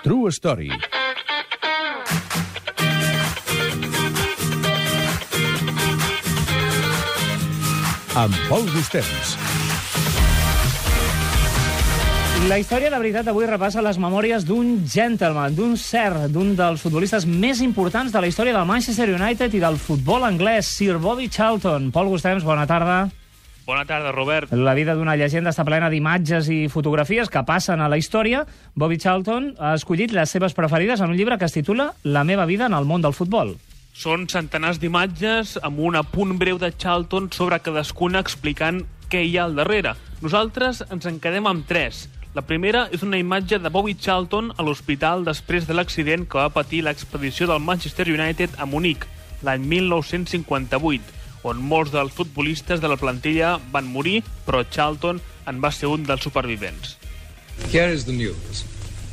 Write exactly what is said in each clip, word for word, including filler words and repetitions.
True Story. Amb Pol Gustens. La història, de veritat, avui repassa les memòries d'un gentleman, d'un ser, d'un dels futbolistes més importants de la història del Manchester United i del futbol anglès, Sir Bobby Charlton. Pol Gustens, bona tarda. Bona tarda, Robert. La vida d'una llegenda està plena d'imatges i fotografies que passen a la història. Bobby Charlton ha escollit les seves preferides en un llibre que es titula La meva vida en el món del futbol. Són centenars d'imatges amb un apunt breu de Charlton sobre cadascuna explicant què hi ha al darrere. Nosaltres ens en quedem amb tres. La primera és una imatge de Bobby Charlton a l'hospital després de l'accident que va patir l'expedició del Manchester United a Munic l'any mil nou-cents cinquanta-vuit, on molts dels futbolistes de la plantilla van morir, però Charlton en va ser un dels supervivents. Here is the news.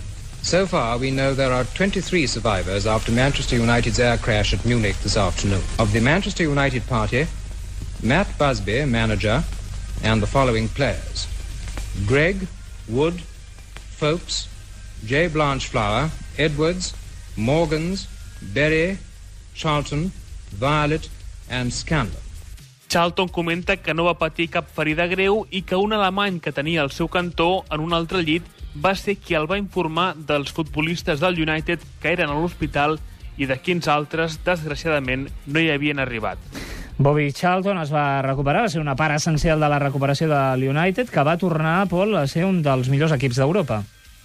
So far, we know there are twenty-three survivors after Manchester United's air crash at Munich this afternoon. Of the Manchester United party, Matt Busby, manager, and the following players: Greg, Wood, Folks, J. Blanchflower, Edwards, Morgans, Berry, Charlton, Violet and Scanlon. Charlton comenta que no va patir cap ferida greu i que un alemany que tenia al seu cantó en un altre llit va ser qui el va informar dels futbolistes del United que eren a l'hospital i de quins altres, desgraciadament, no hi havien arribat. Bobby Charlton es va recuperar, va ser una part essencial de la recuperació de l'United, que va tornar, Pol, a ser un dels millors equips d'Europa.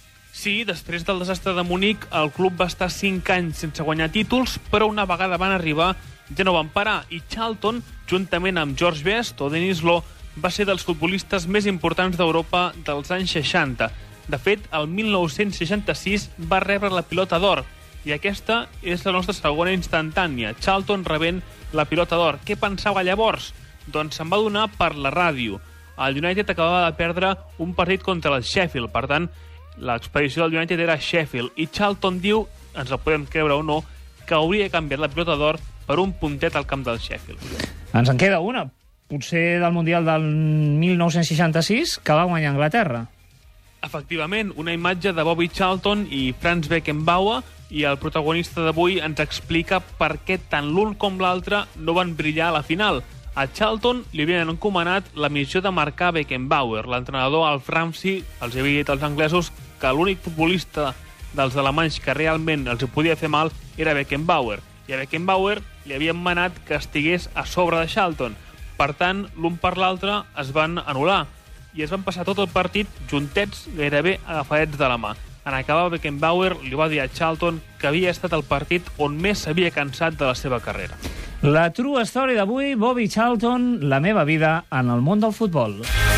Sí, després del desastre de Munic, el club va estar cinc anys sense guanyar títols, però una vegada van arribar ja no van parar, i Charlton, juntament amb George Best o Denis Law, va ser dels futbolistes més importants d'Europa dels anys seixanta. De fet, el mil nou-cents seixanta-sis va rebre la pilota d'or, i aquesta és la nostra segona instantània, Charlton rebent la pilota d'or. Què pensava llavors? Doncs se'n va donar per la ràdio. El United acabava de perdre un partit contra el Sheffield, per tant, l'expedició del United era Sheffield, i Charlton diu, ens el podem creure o no, que hauria canviat la pilota d'or per un puntet al camp del Sheffield. Ens en queda una, potser del Mundial del mil nou-cents seixanta-sis, que va guanyar Anglaterra. Efectivament, una imatge de Bobby Charlton i Franz Beckenbauer, i el protagonista d'avui ens explica per què tant l'un com l'altre no van brillar a la final. A Charlton li havien encomanat la missió de marcar Beckenbauer. L'entrenador Alf Ramsey els havia dit als anglesos que l'únic futbolista dels alemanys que realment els podia fer mal era Beckenbauer, i a Beckenbauer li havien manat que estigués a sobre de Charlton. Per tant, l'un per l'altre es van anul·lar i es van passar tot el partit juntets, gairebé agafadets de la mà. En acabar, Beckenbauer li va dir a Charlton que havia estat el partit on més s'havia cansat de la seva carrera. La true story d'avui, Bobby Charlton, la meva vida en el món del futbol.